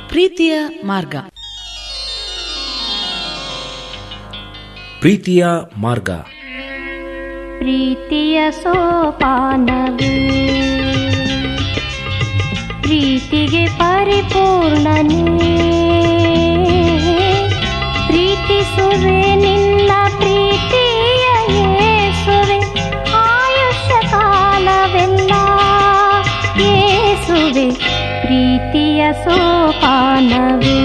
ಪ್ರೀತಿಯ ಮಾರ್ಗ. ಪ್ರೀತಿಯ ಮಾರ್ಗ. ಪ್ರೀತಿಯ ಸೋಪಾನವೇ ಪ್ರೀತಿಗೆ ಪರಿಪೂರ್ಣನೇ. ಪ್ರೀತಿಸುವೆ ನಿನ್ನ ಪ್ರೀತಿಯ ಯೇಸುವೆ, ಆಯುಷ್ಯ ಕಾಲವೆಲ್ಲ ಯೇಸುವೆ ಪ್ರೀತಿಯ ಸೋಪಾನವೇ.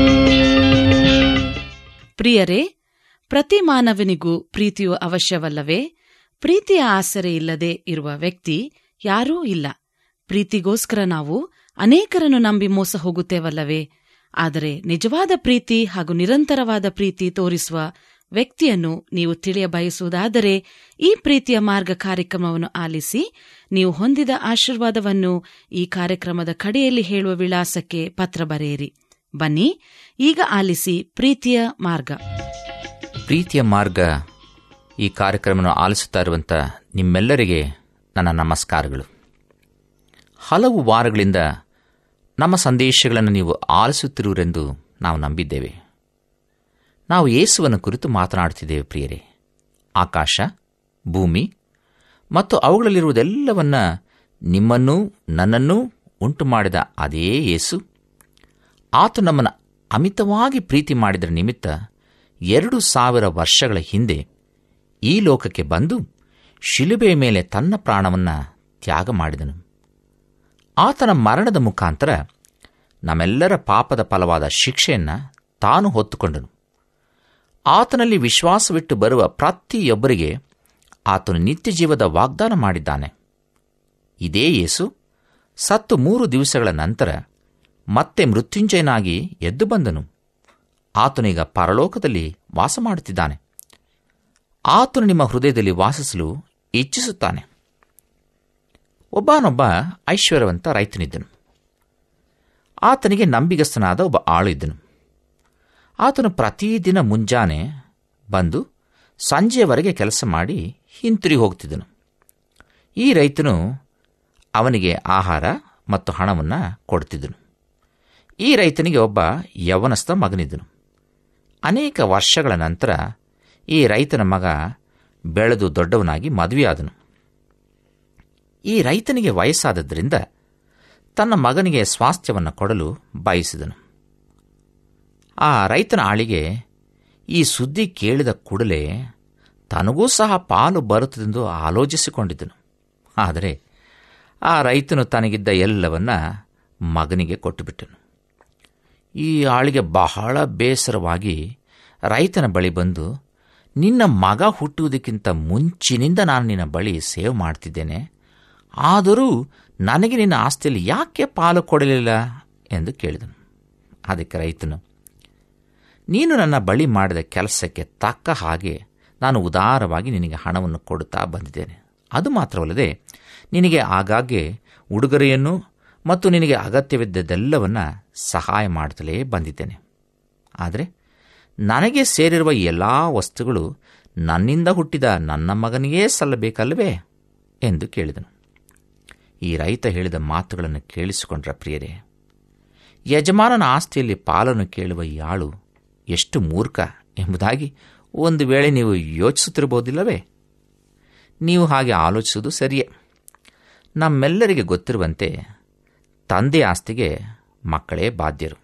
ಪ್ರಿಯರೇ, ಪ್ರತಿ ಮಾನವನಿಗೂ ಪ್ರೀತಿಯು ಅವಶ್ಯವಲ್ಲವೇ? ಪ್ರೀತಿಯ ಆಸರೆ ಇಲ್ಲದೆ ಇರುವ ವ್ಯಕ್ತಿ ಯಾರೂ ಇಲ್ಲ. ಪ್ರೀತಿಗೋಸ್ಕರ ನಾವು ಅನೇಕರನ್ನು ನಂಬಿ ಮೋಸ ಹೋಗುತ್ತೇವಲ್ಲವೇ? ಆದರೆ ನಿಜವಾದ ಪ್ರೀತಿ ಹಾಗೂ ನಿರಂತರವಾದ ಪ್ರೀತಿ ತೋರಿಸುವ ವ್ಯಕ್ತಿಯನ್ನು ನೀವು ತಿಳಿಯ ಬಯಸುವುದಾದರೆ ಈ ಪ್ರೀತಿಯ ಮಾರ್ಗ ಕಾರ್ಯಕ್ರಮವನ್ನು ಆಲಿಸಿ. ನೀವು ಹೊಂದಿದ ಆಶೀರ್ವಾದವನ್ನು ಈ ಕಾರ್ಯಕ್ರಮದ ಕಡೆಯಲ್ಲಿ ಹೇಳುವ ವಿಳಾಸಕ್ಕೆ ಪತ್ರ ಬರೆಯಿರಿ. ಬನ್ನಿ, ಈಗ ಆಲಿಸಿ ಪ್ರೀತಿಯ ಮಾರ್ಗ. ಪ್ರೀತಿಯ ಮಾರ್ಗ ಈ ಕಾರ್ಯಕ್ರಮವನ್ನು ಆಲಿಸುತ್ತಾ ಇರುವಂಥ ನಿಮ್ಮೆಲ್ಲರಿಗೆ ನನ್ನ ನಮಸ್ಕಾರಗಳು. ಹಲವು ವಾರಗಳಿಂದ ನಮ್ಮ ಸಂದೇಶಗಳನ್ನು ನೀವು ಆಲಿಸುತ್ತಿರುವರೆಂದು ನಾವು ನಂಬಿದ್ದೇವೆ. ನಾವು ಯೇಸುವನ್ನು ಕುರಿತು ಮಾತನಾಡುತ್ತಿದ್ದೇವೆ. ಪ್ರಿಯರೇ, ಆಕಾಶ, ಭೂಮಿ ಮತ್ತು ಅವುಗಳಲ್ಲಿರುವುದೆಲ್ಲವನ್ನ ನಿಮ್ಮನ್ನೂ ನನ್ನನ್ನೂ ಉಂಟು ಮಾಡಿದ ಅದೇ ಯೇಸು, ಆತ ನಮ್ಮನ್ನು ಅಮಿತವಾಗಿ ಪ್ರೀತಿ ಮಾಡಿದರ ನಿಮಿತ್ತ 2000 ವರ್ಷಗಳ ಹಿಂದೆ ಈ ಲೋಕಕ್ಕೆ ಬಂದು ಶಿಲುಬೆಯ ಮೇಲೆ ತನ್ನ ಪ್ರಾಣವನ್ನು ತ್ಯಾಗ ಮಾಡಿದನು. ಆತನ ಮರಣದ ಮುಖಾಂತರ ನಮ್ಮೆಲ್ಲರ ಪಾಪದ ಫಲವಾದ ಶಿಕ್ಷೆಯನ್ನು ತಾನು ಹೊತ್ತುಕೊಂಡನು. ಆತನಲ್ಲಿ ವಿಶ್ವಾಸವಿಟ್ಟು ಬರುವ ಪ್ರತಿಯೊಬ್ಬರಿಗೆ ಆತನು ನಿತ್ಯ ಜೀವದ ವಾಗ್ದಾನ ಮಾಡಿದ್ದಾನೆ. ಇದೇ ಯೇಸು ಸತ್ತು 3 ದಿವಸಗಳ ನಂತರ ಮತ್ತೆ ಮೃತ್ಯುಂಜಯನಾಗಿ ಎದ್ದು ಬಂದನು. ಆತನೀಗ ಪರಲೋಕದಲ್ಲಿ ವಾಸ ಮಾಡುತ್ತಿದ್ದಾನೆ. ಆತನು ನಿಮ್ಮ ಹೃದಯದಲ್ಲಿ ವಾಸಿಸಲು ಇಚ್ಛಿಸುತ್ತಾನೆ. ಒಬ್ಬನೊಬ್ಬ ಐಶ್ವರ್ಯವಂತ ರೈತನಿದ್ದನು. ಆತನಿಗೆ ನಂಬಿಗಸ್ತನಾದ ಒಬ್ಬ ಆಳು ಇದ್ದನು. ಆತನು ಪ್ರತಿದಿನ ಮುಂಜಾನೆ ಬಂದು ಸಂಜೆಯವರೆಗೆ ಕೆಲಸ ಮಾಡಿ ಹಿಂತಿರುಗಿ ಹೋಗ್ತಿದ್ದನು. ಈ ರೈತನು ಅವನಿಗೆ ಆಹಾರ ಮತ್ತು ಹಣವನ್ನು ಕೊಡುತ್ತಿದ್ದನು. ಈ ರೈತನಿಗೆ ಒಬ್ಬ ಯೌವನಸ್ಥ ಮಗನಿದ್ದನು. ಅನೇಕ ವರ್ಷಗಳ ನಂತರ ಈ ರೈತನ ಮಗ ಬೆಳೆದು ದೊಡ್ಡವನಾಗಿ ಮದುವೆಯಾದನು. ಈ ರೈತನಿಗೆ ವಯಸ್ಸಾದದ್ದರಿಂದ ತನ್ನ ಮಗನಿಗೆ ಸ್ವಾಸ್ಥ್ಯವನ್ನು ಕೊಡಲು ಬಯಸಿದನು. ಆ ರೈತನ ಆಳಿಗೆ ಈ ಸುದ್ದಿ ಕೇಳಿದ ಕೂಡಲೇ ತನಗೂ ಸಹ ಪಾಲು ಬರುತ್ತದೆಂದು ಆಲೋಚಿಸಿಕೊಂಡಿದ್ದನು. ಆದರೆ ಆ ರೈತನು ತನಗಿದ್ದ ಎಲ್ಲವನ್ನ ಮಗನಿಗೆ ಕೊಟ್ಟುಬಿಟ್ಟನು. ಈ ಆಳಿಗೆ ಬಹಳ ಬೇಸರವಾಗಿ ರೈತನ ಬಳಿ ಬಂದು, ನಿನ್ನ ಮಗ ಹುಟ್ಟುವುದಕ್ಕಿಂತ ಮುಂಚಿನಿಂದ ನಾನು ನಿನ್ನ ಬಳಿ ಸೇವ್ ಮಾಡ್ತಿದ್ದೇನೆ, ಆದರೂ ನನಗೆ ನಿನ್ನ ಆಸ್ತಿಯಲ್ಲಿ ಯಾಕೆ ಪಾಲು ಕೊಡಲಿಲ್ಲ ಎಂದು ಕೇಳಿದನು. ಅದಕ್ಕೆ ರೈತನು, ನೀನು ನನ್ನ ಬಳಿ ಮಾಡಿದ ಕೆಲಸಕ್ಕೆ ತಕ್ಕ ಹಾಗೆ ನಾನು ಉದಾರವಾಗಿ ನಿನಗೆ ಹಣವನ್ನು ಕೊಡುತ್ತಾ ಬಂದಿದ್ದೇನೆ. ಅದು ಮಾತ್ರವಲ್ಲದೆ ನಿನಗೆ ಆಗಾಗ್ಗೆ ಉಡುಗೊರೆಯನ್ನು ಮತ್ತು ನಿನಗೆ ಅಗತ್ಯವಿದ್ದದ್ದೆಲ್ಲವನ್ನ ಸಹಾಯ ಮಾಡುತ್ತಲೇ ಬಂದಿದ್ದೇನೆ. ಆದರೆ ನನಗೆ ಸೇರಿರುವ ಎಲ್ಲ ವಸ್ತುಗಳು ನನ್ನಿಂದ ಹುಟ್ಟಿದ ನನ್ನ ಮಗನಿಗೇ ಸಲ್ಲಬೇಕಲ್ಲವೇ ಎಂದು ಕೇಳಿದನು. ಈ ರೈತ ಹೇಳಿದ ಮಾತುಗಳನ್ನು ಕೇಳಿಸಿಕೊಂಡ್ರ ಪ್ರಿಯರೇ, ಯಜಮಾನನ ಆಸ್ತಿಯಲ್ಲಿ ಪಾಲನ್ನು ಕೇಳುವ ಈ ಆಳು ಎಷ್ಟು ಮೂರ್ಖ ಎಂಬುದಾಗಿ ಒಂದು ವೇಳೆ ನೀವು ಯೋಚಿಸುತ್ತಿರಬಹುದಿಲ್ಲವೇ? ನೀವು ಹಾಗೆ ಆಲೋಚಿಸುವುದು ಸರಿಯೇ. ನಮ್ಮೆಲ್ಲರಿಗೆ ಗೊತ್ತಿರುವಂತೆ ತಂದೆ ಆಸ್ತಿಗೆ ಮಕ್ಕಳೇ ಬಾಧ್ಯರು.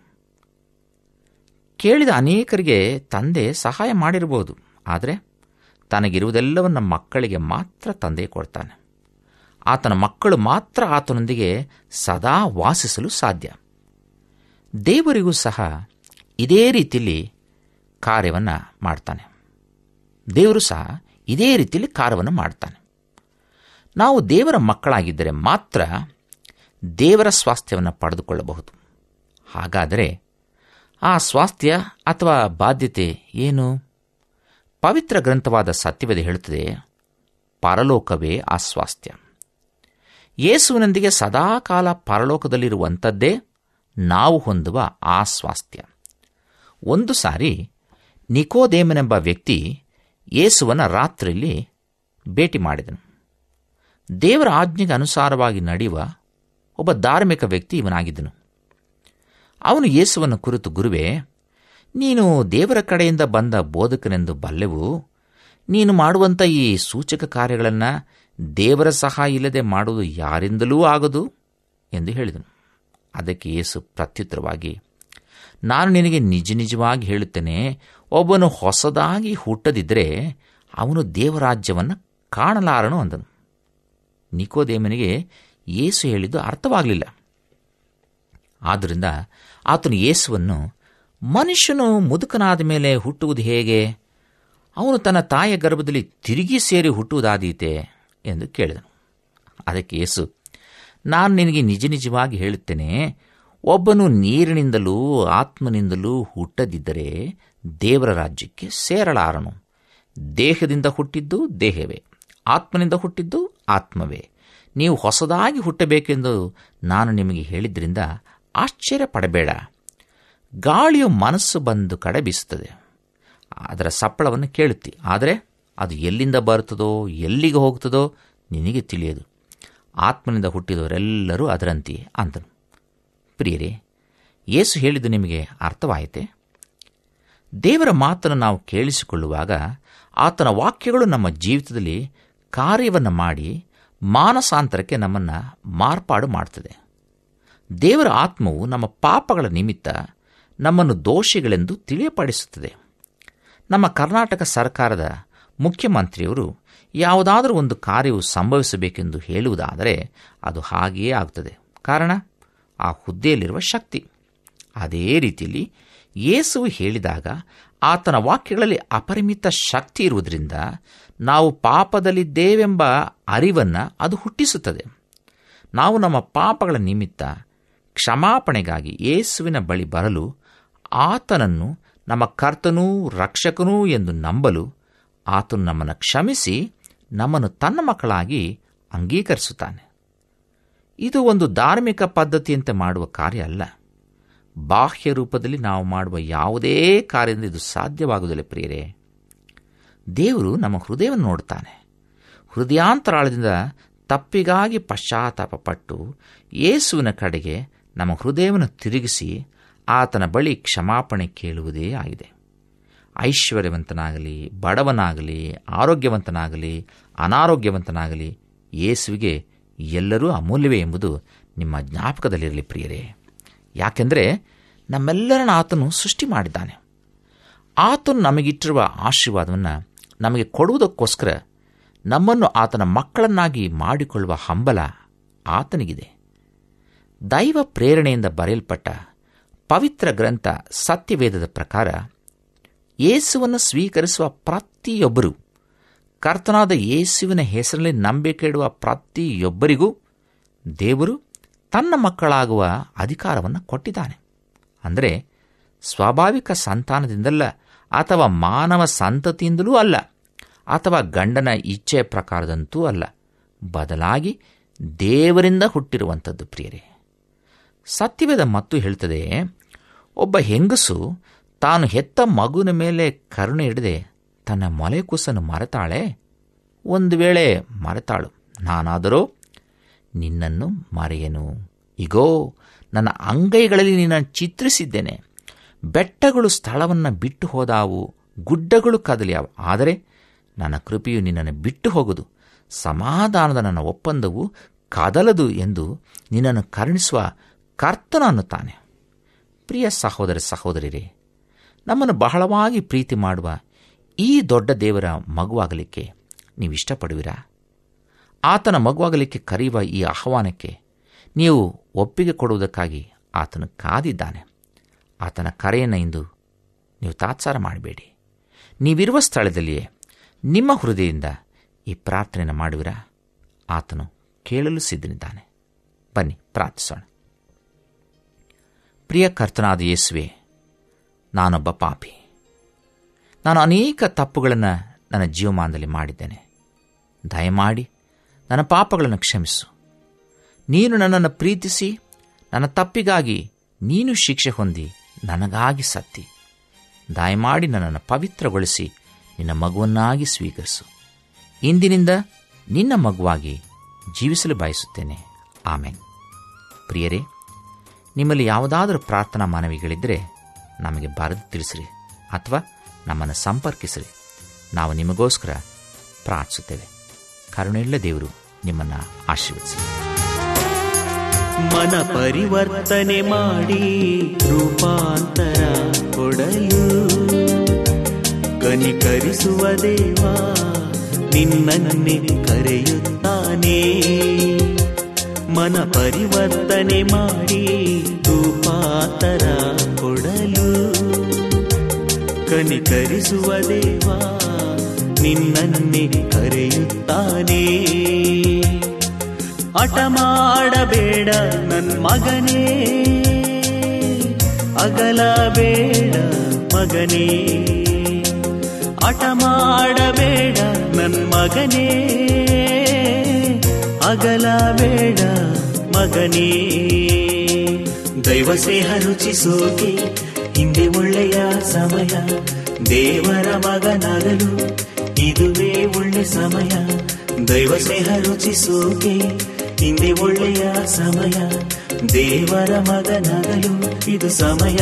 ಕೇಳಿದ ಅನೇಕರಿಗೆ ತಂದೆ ಸಹಾಯ ಮಾಡಿರಬಹುದು, ಆದರೆ ತನಗಿರುವುದೆಲ್ಲವನ್ನ ಮಕ್ಕಳಿಗೆ ಮಾತ್ರ ತಂದೆ ಕೊಡ್ತಾನೆ. ಆತನ ಮಕ್ಕಳು ಮಾತ್ರ ಆತನೊಂದಿಗೆ ಸದಾ ವಾಸಿಸಲು ಸಾಧ್ಯ. ದೇವರಿಗೂ ಸಹ ಇದೇ ರೀತಿಯಲ್ಲಿ ಕಾರ್ಯವನ್ನು ಮಾಡ್ತಾನೆ. ದೇವರು ಸಹ ಇದೇ ರೀತಿಯಲ್ಲಿ ಕಾರ್ಯವನ್ನು ಮಾಡ್ತಾನೆ. ನಾವು ದೇವರ ಮಕ್ಕಳಾಗಿದ್ದರೆ ಮಾತ್ರ ದೇವರ ಸ್ವಾಸ್ಥ್ಯವನ್ನು ಪಡೆದುಕೊಳ್ಳಬಹುದು. ಹಾಗಾದರೆ ಆ ಸ್ವಾಸ್ಥ್ಯ ಅಥವಾ ಬಾಧ್ಯತೆ ಏನು? ಪವಿತ್ರ ಗ್ರಂಥವಾದ ಸತ್ಯವೇದ ಹೇಳುತ್ತದೆ, ಪರಲೋಕವೇ ಆ ಸ್ವಾಸ್ಥ್ಯ. ಯೇಸುವಿನೊಂದಿಗೆ ಸದಾಕಾಲ ಪರಲೋಕದಲ್ಲಿರುವಂಥದ್ದೇ ನಾವು ಹೊಂದುವ ಆ ಸ್ವಾಸ್ಥ್ಯ. ಒಂದು ಸಾರಿ ನಿಕೋದೇಮನೆಂಬ ವ್ಯಕ್ತಿ ಯೇಸುವನ ರಾತ್ರಿಯಲ್ಲಿ ಭೇಟಿ ಮಾಡಿದನು. ದೇವರ ಆಜ್ಞೆಗೆ ಅನುಸಾರವಾಗಿ ನಡೆಯುವ ಒಬ್ಬ ಧಾರ್ಮಿಕ ವ್ಯಕ್ತಿ ಇವನಾಗಿದ್ದನು. ಅವನು ಯೇಸುವನ್ನು ಕುರಿತು, ಗುರುವೇ, ನೀನು ದೇವರ ಕಡೆಯಿಂದ ಬಂದ ಬೋಧಕನೆಂದು ಬಲ್ಲೆವು. ನೀನು ಮಾಡುವಂಥ ಈ ಸೂಚಕ ಕಾರ್ಯಗಳನ್ನು ದೇವರ ಸಹಾಯ ಇಲ್ಲದೆ ಮಾಡುವುದು ಯಾರಿಂದಲೂ ಆಗದು ಎಂದು ಹೇಳಿದನು. ಅದಕ್ಕೆ ಯೇಸು ಪ್ರತ್ಯುತ್ತರವಾಗಿ, ನಾನು ನಿನಗೆ ನಿಜ ನಿಜವಾಗಿ ಹೇಳುತ್ತೇನೆ, ಒಬ್ಬನು ಹೊಸದಾಗಿ ಹುಟ್ಟದಿದ್ದರೆ ಅವನು ದೇವರಾಜ್ಯವನ್ನು ಕಾಣಲಾರನು ಅಂದನು. ನಿಕೋದೇಮನಿಗೆ ಯೇಸು ಹೇಳಿದ್ದು ಅರ್ಥವಾಗಲಿಲ್ಲ. ಆದ್ದರಿಂದ ಆತನು ಯೇಸುವನ್ನು, ಮನುಷ್ಯನು ಮುದುಕನಾದ ಮೇಲೆ ಹುಟ್ಟುವುದು ಹೇಗೆ? ಅವನು ತನ್ನ ತಾಯಿಯ ಗರ್ಭದಲ್ಲಿ ತಿರುಗಿ ಸೇರಿ ಹುಟ್ಟುವುದಾದೀತೆ ಎಂದು ಕೇಳಿದನು. ಅದಕ್ಕೆ ಯೇಸು, ನಾನು ನಿನಗೆ ನಿಜ ನಿಜವಾಗಿ ಹೇಳುತ್ತೇನೆ, ಒಬ್ಬನು ನೀರಿನಿಂದಲೂ ಆತ್ಮನಿಂದಲೂ ಹುಟ್ಟದಿದ್ದರೆ ದೇವರ ರಾಜ್ಯಕ್ಕೆ ಸೇರಲಾರನು. ದೇಹದಿಂದ ಹುಟ್ಟಿದ್ದು ದೇಹವೇ, ಆತ್ಮನಿಂದ ಹುಟ್ಟಿದ್ದು ಆತ್ಮವೇ. ನೀವು ಹೊಸದಾಗಿ ಹುಟ್ಟಬೇಕೆಂದು ನಾನು ನಿಮಗೆ ಹೇಳಿದ್ರಿಂದ ಆಶ್ಚರ್ಯ ಪಡಬೇಡ. ಗಾಳಿಯು ಮನಸ್ಸು ಬಂದು ಕಡೆ ಬೀಸುತ್ತದೆ, ಅದರ ಸಪ್ಪಳವನ್ನು ಕೇಳುತ್ತಿ, ಆದರೆ ಅದು ಎಲ್ಲಿಂದ ಬರುತ್ತದೋ ಎಲ್ಲಿಗೆ ಹೋಗ್ತದೋ ನಿನಗೆ ತಿಳಿಯದು. ಆತ್ಮನಿಂದ ಹುಟ್ಟಿದವರೆಲ್ಲರೂ ಅದರಂತೆಯೇ ಅಂತನು. ಪ್ರಿಯರೇ, ಯೇಸು ಹೇಳಿದ್ದು ನಿಮಗೆ ಅರ್ಥವಾಯಿತೆ? ದೇವರ ಮಾತನ್ನು ನಾವು ಕೇಳಿಸಿಕೊಳ್ಳುವಾಗ ಆತನ ವಾಕ್ಯಗಳು ನಮ್ಮ ಜೀವಿತದಲ್ಲಿ ಕಾರ್ಯವನ್ನು ಮಾಡಿ ಮಾನಸಾಂತರಕ್ಕೆ ನಮ್ಮನ್ನು ಮಾರ್ಪಾಡು ಮಾಡುತ್ತದೆ. ದೇವರ ಆತ್ಮವು ನಮ್ಮ ಪಾಪಗಳ ನಿಮಿತ್ತ ನಮ್ಮನ್ನು ದೋಷಿಗಳೆಂದು ತಿಳಿಯಪಡಿಸುತ್ತದೆ. ನಮ್ಮ ಕರ್ನಾಟಕ ಸರ್ಕಾರದ ಮುಖ್ಯಮಂತ್ರಿಯವರು ಯಾವುದಾದರೂ ಒಂದು ಕಾರ್ಯವು ಸಂಭವಿಸಬೇಕೆಂದು ಹೇಳುವುದಾದರೆ ಅದು ಹಾಗೆಯೇ ಆಗುತ್ತದೆ. ಕಾರಣ ಆ ಹುದ್ದೆಯಲ್ಲಿರುವ ಶಕ್ತಿ. ಅದೇ ರೀತಿಯಲ್ಲಿ ಯೇಸುವು ಹೇಳಿದಾಗ ಆತನ ವಾಕ್ಯಗಳಲ್ಲಿ ಅಪರಿಮಿತ ಶಕ್ತಿ ಇರುವುದರಿಂದ ನಾವು ಪಾಪದಲ್ಲಿದ್ದೇವೆಂಬ ಅರಿವನ್ನು ಅದು ಹುಟ್ಟಿಸುತ್ತದೆ. ನಾವು ನಮ್ಮ ಪಾಪಗಳ ನಿಮಿತ್ತ ಕ್ಷಮಾಪಣೆಗಾಗಿ ಯೇಸುವಿನ ಬಳಿ ಬರಲು, ಆತನನ್ನು ನಮ್ಮ ಕರ್ತನೂ ರಕ್ಷಕನೂ ಎಂದು ನಂಬಲು ಆತನು ನಮ್ಮನ್ನು ಕ್ಷಮಿಸಿ ನಮ್ಮನ್ನು ತನ್ನ ಮಕ್ಕಳಾಗಿ ಅಂಗೀಕರಿಸುತ್ತಾನೆ. ಇದು ಒಂದು ಧಾರ್ಮಿಕ ಪದ್ಧತಿಯಂತೆ ಮಾಡುವ ಕಾರ್ಯ ಅಲ್ಲ. ಬಾಹ್ಯ ರೂಪದಲ್ಲಿ ನಾವು ಮಾಡುವ ಯಾವುದೇ ಕಾರ್ಯದಿಂದ ಇದು ಸಾಧ್ಯವಾಗುವುದಿಲ್ಲ. ಪ್ರಿಯರೇ, ದೇವರು ನಮ್ಮ ಹೃದಯವನ್ನು ನೋಡುತ್ತಾನೆ. ಹೃದಯಾಂತರಾಳದಿಂದ ತಪ್ಪಿಗಾಗಿ ಪಶ್ಚಾತ್ತಾಪ ಪಟ್ಟು ಯೇಸುವಿನ ಕಡೆಗೆ ನಮ್ಮ ಹೃದಯವನ್ನು ತಿರುಗಿಸಿ ಆತನ ಬಳಿ ಕ್ಷಮಾಪಣೆ ಕೇಳುವುದೇ ಆಗಿದೆ. ಐಶ್ವರ್ಯವಂತನಾಗಲಿ ಬಡವನಾಗಲಿ ಆರೋಗ್ಯವಂತನಾಗಲಿ ಅನಾರೋಗ್ಯವಂತನಾಗಲಿ ಯೇಸುವಿಗೆ ಎಲ್ಲರೂ ಅಮೂಲ್ಯವೇ ಎಂಬುದು ನಿಮ್ಮ ಜ್ಞಾಪಕದಲ್ಲಿರಲಿ ಪ್ರಿಯರೇ. ಯಾಕೆಂದರೆ ನಮ್ಮೆಲ್ಲರನ್ನ ಆತನು ಸೃಷ್ಟಿ ಮಾಡಿದ್ದಾನೆ. ಆತನು ನಮಗಿಟ್ಟಿರುವ ಆಶೀರ್ವಾದವನ್ನು ನಮಗೆ ಕೊಡುವುದಕ್ಕೋಸ್ಕರ ನಮ್ಮನ್ನು ಆತನ ಮಕ್ಕಳನ್ನಾಗಿ ಮಾಡಿಕೊಳ್ಳುವ ಹಂಬಲ ಆತನಿಗಿದೆ. ದೈವ ಪ್ರೇರಣೆಯಿಂದ ಬರೆಯಲ್ಪಟ್ಟ ಪವಿತ್ರ ಗ್ರಂಥ ಸತ್ಯವೇದದ ಪ್ರಕಾರ ಯೇಸುವನ್ನು ಸ್ವೀಕರಿಸುವ ಪ್ರತಿಯೊಬ್ಬರೂ, ಕರ್ತನಾದ ಯೇಸುವಿನ ಹೆಸರಿನಲ್ಲಿ ನಂಬಿಕೆ ಇಡುವ ಪ್ರತಿಯೊಬ್ಬರಿಗೂ ದೇವರು ತನ್ನ ಮಕ್ಕಳಾಗುವ ಅಧಿಕಾರವನ್ನು ಕೊಟ್ಟಿದ್ದಾನೆ. ಅಂದರೆ ಸ್ವಾಭಾವಿಕ ಸಂತಾನದಿಂದಲ್ಲ, ಅಥವಾ ಮಾನವ ಸಂತತಿಯಿಂದಲೂ ಅಲ್ಲ, ಅಥವಾ ಗಂಡನ ಇಚ್ಛೆಯ ಪ್ರಕಾರದಂತೂ ಅಲ್ಲ, ಬದಲಾಗಿ ದೇವರಿಂದ ಹುಟ್ಟಿರುವಂಥದ್ದು. ಪ್ರಿಯರೇ, ಸತ್ಯವೇದ ಮತ್ತು ಹೇಳ್ತದೆ, ಒಬ್ಬ ಹೆಂಗಸು ತಾನು ಹೆತ್ತ ಮಗುವಿನ ಮೇಲೆ ಕರುಣೆ ಹಿಡದೆ ತನ್ನ ಮೊಲೆ ಕೂಸನ್ನು ಮರೆತಾಳೆ. ಒಂದು ವೇಳೆ ಮರೆತಾಳು, ನಾನಾದರೋ ನಿನ್ನನ್ನು ಮರೆಯನು. ಇಗೋ, ನನ್ನ ಅಂಗೈಗಳಲ್ಲಿ ನಿನ್ನನ್ನು ಚಿತ್ರಿಸಿದ್ದೇನೆ. ಬೆಟ್ಟಗಳು ಸ್ಥಳವನ್ನು ಬಿಟ್ಟು ಹೋದಾವು, ಗುಡ್ಡಗಳು ಕದಲಿಯಾವು, ಆದರೆ ನನ್ನ ಕೃಪೆಯು ನಿನ್ನನ್ನು ಬಿಟ್ಟು ಹೋಗುವುದು, ಸಮಾಧಾನದ ನನ್ನ ಒಪ್ಪಂದವು ಕದಲದು ಎಂದು ನಿನ್ನನ್ನು ಕರುಣಿಸುವ ಕರ್ತನ ಅನ್ನುತ್ತಾನೆ. ಪ್ರಿಯ ಸಹೋದರ ಸಹೋದರಿಯರೇ, ನಮ್ಮನ್ನು ಬಹಳವಾಗಿ ಪ್ರೀತಿ ಮಾಡುವ ಈ ದೊಡ್ಡ ದೇವರ ಮಗುವಾಗಲಿಕ್ಕೆ ನೀವು ಇಷ್ಟಪಡುವಿರಾ? ಆತನ ಮಗುವಾಗಲಿಕ್ಕೆ ಕರೆಯುವ ಈ ಆಹ್ವಾನಕ್ಕೆ ನೀವು ಒಪ್ಪಿಗೆ ಕೊಡುವುದಕ್ಕಾಗಿ ಆತನು ಕಾದಿದ್ದಾನೆ. ಆತನ ಕರೆಯನ್ನು ಇಂದು ನೀವು ತಾತ್ಸಾರ ಮಾಡಬೇಡಿ. ನೀವಿರುವ ಸ್ಥಳದಲ್ಲಿಯೇ ನಿಮ್ಮ ಹೃದಯದಿಂದ ಈ ಪ್ರಾರ್ಥನೆಯನ್ನು ಮಾಡುವಿರಾ? ಆತನು ಕೇಳಲು ಸಿದ್ಧನಿದ್ದಾನೆ. ಬನ್ನಿ ಪ್ರಾರ್ಥಿಸೋಣ. ಪ್ರಿಯ ಕರ್ತನಾದ ಯೇಸುವೆ, ನಾನೊಬ್ಬ ಪಾಪಿ. ನಾನು ಅನೇಕ ತಪ್ಪುಗಳನ್ನು ನನ್ನ ಜೀವಮಾನದಲ್ಲಿ ಮಾಡಿದ್ದೇನೆ. ದಯಮಾಡಿ ನನ್ನ ಪಾಪಗಳನ್ನು ಕ್ಷಮಿಸು. ನೀನು ನನ್ನನ್ನು ಪ್ರೀತಿಸಿ ನನ್ನ ತಪ್ಪಿಗಾಗಿ ನೀನು ಶಿಕ್ಷೆ ಹೊಂದಿ ನನಗಾಗಿ ಸತ್ತಿ. ದಯಮಾಡಿ ನನ್ನನ್ನು ಪವಿತ್ರಗೊಳಿಸಿ ನಿನ್ನ ಮಗುವನ್ನಾಗಿ ಸ್ವೀಕರಿಸು. ಇಂದಿನಿಂದ ನಿನ್ನ ಮಗುವಾಗಿ ಜೀವಿಸಲು ಬಯಸುತ್ತೇನೆ. ಆಮೆನ್. ಪ್ರಿಯರೇ, ನಿಮ್ಮಲ್ಲಿ ಯಾವುದಾದರೂ ಪ್ರಾರ್ಥನಾ ಮನವಿಗಳಿದ್ದರೆ ನಮಗೆ ಬರೆದು ತಿಳಿಸಿರಿ ಅಥವಾ ನಮ್ಮನ್ನು ಸಂಪರ್ಕಿಸಿರಿ. ನಾವು ನಿಮಗೋಸ್ಕರ ಪ್ರಾರ್ಥಿಸುತ್ತೇವೆ. ಕರುಣೆಯುಳ್ಳ ದೇವರು ನಿಮ್ಮನ್ನು ಆಶೀರ್ವದಿಸಲಿ. ಮನ ಪರಿವರ್ತನೆ ಮಾಡಿ ರೂಪಾಂತರ ಕೊಡಲು ಕನಿಕರಿಸುವ ದೇವ ನಿನ್ನನ್ನೇ ಕರೆಯುತ್ತಾನೆ. ಮನ ಪರಿವರ್ತನೆ ಮಾಡಿ ರೂಪಾಂತರ ಕೊಡಲು ಕನಿಕರಿಸುವ ದೇವ ನಿನ್ನನ್ನೇ ಕರೆಯುತ್ತಾನೆ. ಹಠ ಮಾಡಬೇಡ ನನ್ ಮಗನೇ, ಅಗಲಬೇಡ ಮಗನೇ. ಹಠ ಮಾಡಬೇಡ ನನ್ ಮಗನೇ, ಅಗಲಬೇಡ ಮಗನೇ. ದೈವ ಸ್ನೇಹ ರುಚಿಸೋಕೆ ಹಿಂದೆ ಒಳ್ಳೆಯ ಸಮಯ. ದೇವರ ಮಗನಾಗಲು ಇದುವೇ ಒಳ್ಳೆ ಸಮಯ. ದೈವ ಸ್ನೇಹ ರುಚಿಸೋಕೆ ಹಿಂದೆ ಒಳ್ಳೆಯ ಸಮಯ. ದೇವರ ಮಗನಾಗಲು ಇದು ಸಮಯ.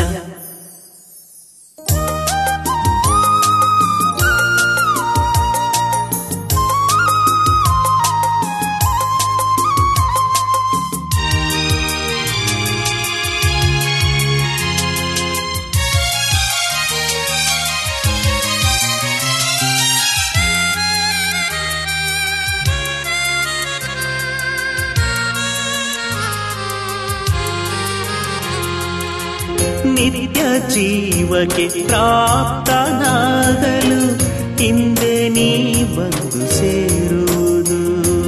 ನಿತ್ಯ ಜೀವಕ್ಕೆ ಪ್ರಾಪ್ತನಾಗಲು ಹಿಂದೆ ನೀ ಬಂದು ಸೇರುವುದು.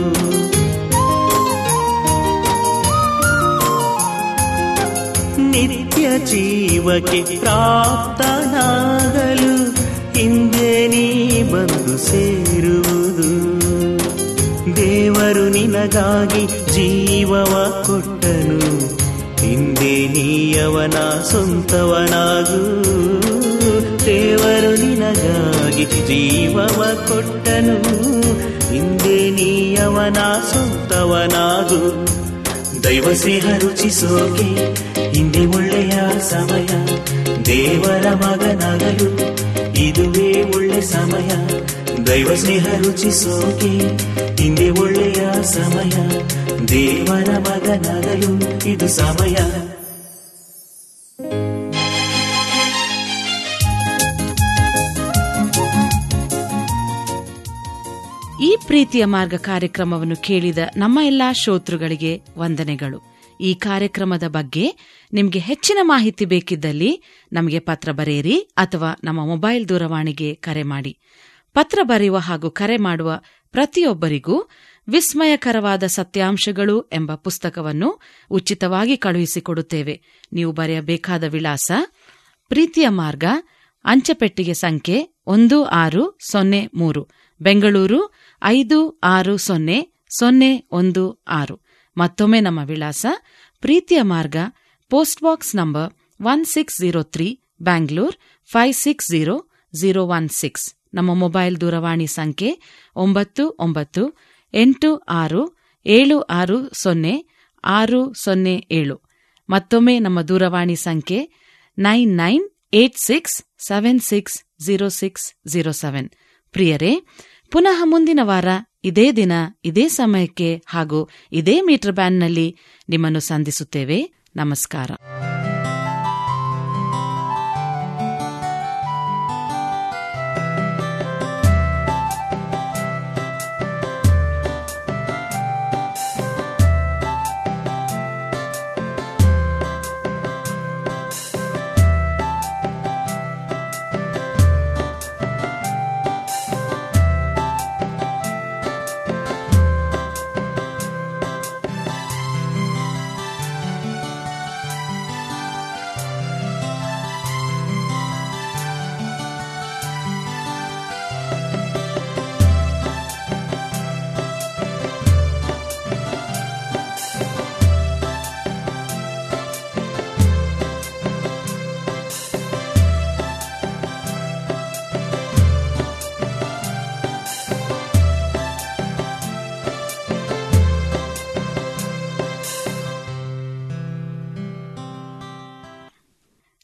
ನಿತ್ಯ ಜೀವಕ್ಕೆ ಪ್ರಾಪ್ತನಾಗಲು ಹಿಂದೆ ನೀ ಬಂದು ಸೇರುವುದು. ದೇವರು ನಿನಗಾಗಿ ಜೀವವ ಕೊಟ್ಟನು, ಹಿಂದೆ ನೀಯವನ ಸ್ವಂತವನಾಗು. ದೇವರು ನಿನಗಾಗಿ ಜೀವವ ಕೊಟ್ಟನು, ಹಿಂದೆ ನೀಯವನ ಸ್ವಂತವನಾಗು. ದೈವ ಸ್ನೇಹ ರುಚಿಸೋಕೆ ಹಿಂದೆ ಒಳ್ಳೆಯ ಸಮಯ. ದೇವರ ಮಗನಾಗಲು ಇದುವೇ ಒಳ್ಳೆ ಸಮಯ. ದೈವ ಸ್ನೇಹ ರುಚಿಸೋಕೆ ಹಿಂದೆ ಒಳ್ಳೆಯ ಸಮಯ. ದೇವರ ಮಗನಾಗಲು ಇದು ಸಮಯ. ಈ ಪ್ರೀತಿಯ ಮಾರ್ಗ ಕಾರ್ಯಕ್ರಮವನ್ನು ಕೇಳಿದ ನಮ್ಮ ಎಲ್ಲಾ ಶ್ರೋತೃಗಳಿಗೆ ವಂದನೆಗಳು. ಈ ಕಾರ್ಯಕ್ರಮದ ಬಗ್ಗೆ ನಿಮಗೆ ಹೆಚ್ಚಿನ ಮಾಹಿತಿ ಬೇಕಿದ್ದಲ್ಲಿ ನಮಗೆ ಪತ್ರ ಬರೆಯಿರಿ ಅಥವಾ ನಮ್ಮ ಮೊಬೈಲ್ ದೂರವಾಣಿಗೆ ಕರೆ ಮಾಡಿ. ಪತ್ರ ಬರೆಯುವ ಹಾಗೂ ಕರೆ ಮಾಡುವ ಪ್ರತಿಯೊಬ್ಬರಿಗೂ ವಿಸ್ಮಯಕರವಾದ ಸತ್ಯಾಂಶಗಳು ಎಂಬ ಪುಸ್ತಕವನ್ನು ಉಚಿತವಾಗಿ ಕಳುಹಿಸಿಕೊಡುತ್ತೇವೆ. ನೀವು ಬರೆಯಬೇಕಾದ ವಿಳಾಸ: ಪ್ರೀತಿಯ ಮಾರ್ಗ, ಅಂಚೆಪೆಟ್ಟಿಗೆ ಸಂಖ್ಯೆ 1603, ಬೆಂಗಳೂರು 560016. ಮತ್ತೊಮ್ಮೆ ನಮ್ಮ ವಿಳಾಸ: ಪ್ರೀತಿಯ ಮಾರ್ಗ, ಪೋಸ್ಟ್ ಬಾಕ್ಸ್ ನಂಬರ್ 1603, ಬ್ಯಾಂಗ್ಳೂರ್ 560016. ನಮ್ಮ ಮೊಬೈಲ್ ದೂರವಾಣಿ ಸಂಖ್ಯೆ 9986760607. ಮತ್ತೊಮ್ಮೆ ನಮ್ಮ ದೂರವಾಣಿ ಸಂಖ್ಯೆ 9986760607. ಪ್ರಿಯರೇ, ಪುನಃ ಮುಂದಿನ ವಾರ ಇದೇ ದಿನ ಇದೇ ಸಮಯಕ್ಕೆ ಹಾಗೂ ಇದೇ ಮೀಟರ್ ಬ್ಯಾಂಡ್ನಲ್ಲಿ ನಿಮ್ಮನ್ನು ಸಂಧಿಸುತ್ತೇವೆ. ನಮಸ್ಕಾರ.